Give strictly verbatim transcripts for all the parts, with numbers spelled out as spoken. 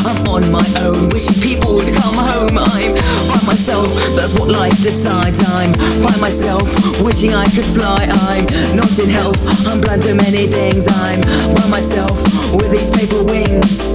I'm on my own, wishing people would come home. I'm by myself, that's what life decides. I'm by myself, wishing I could fly. I'm not in health, I'm blind to many things. I'm by myself with these paper wings.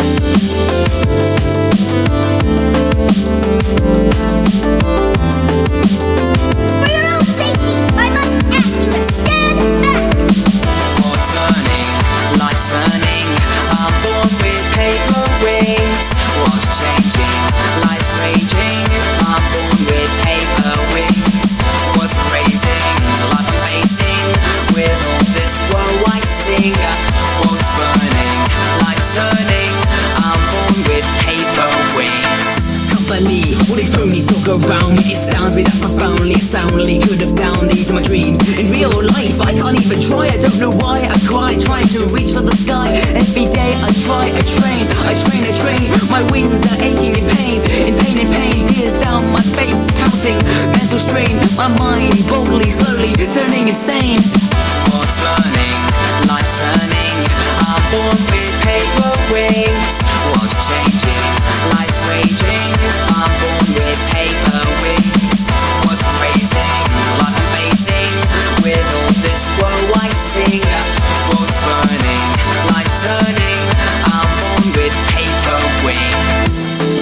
For your own safety, I must ask you to stand back. What's burning? Life's turning. I'm born with paper wings. What's changing? Life's raging. I'm born with paper wings. What's raising? Life I'm facing. With all this woe I sing. What's burning? Life's turning. I'm born with paper wings. Company, all these ponies talk around me. It astounds me that profoundly, soundly could have downed these are my dreams. In real life, I can't even try. I don't know why I cry, trying to reach for the sky. Every day I try, I train, I train, I train. My wings are aching in pain, in pain, in pain. Tears down my face, counting mental strain. My mind boldly, slowly turning insane. What's burning? Life's turning. I'm born with paper wings. What's changing? Life's raging. I'm born with paper wings. What's raising? Life I'm facing. With all this woe I sing. What's burning? Life's turning. I'm born with paper wings.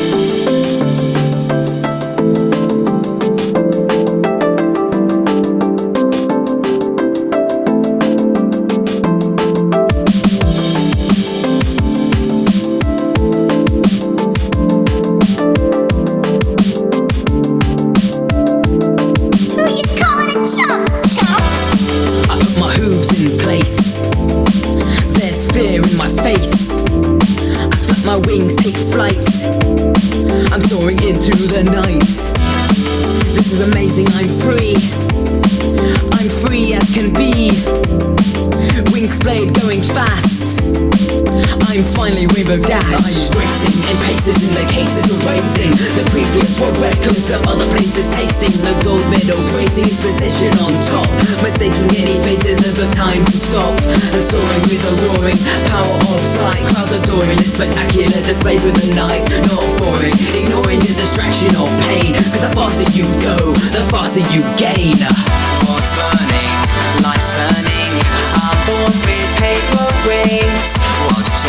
Who you calling a chump, chump? I put my hooves in place. There's fear in my face. I flap my wings, take flight. I'm soaring into the night. This is amazing, I'm free. I'm free as can be. Wings blade going fast. I'm finally rainbow dash. I'm racing in paces in the cases of racing. The previous world record to other places, tasting the gold medal, praising its position on top, mistaking any faces as a time to stop, and soaring with the roaring power of flight. Clouds adoring this spectacular display through the night, not boring, ignoring the distraction of pain. Cause the faster you go, the faster you gain. What's burning? Life's turning. I'm born with paper wings. What's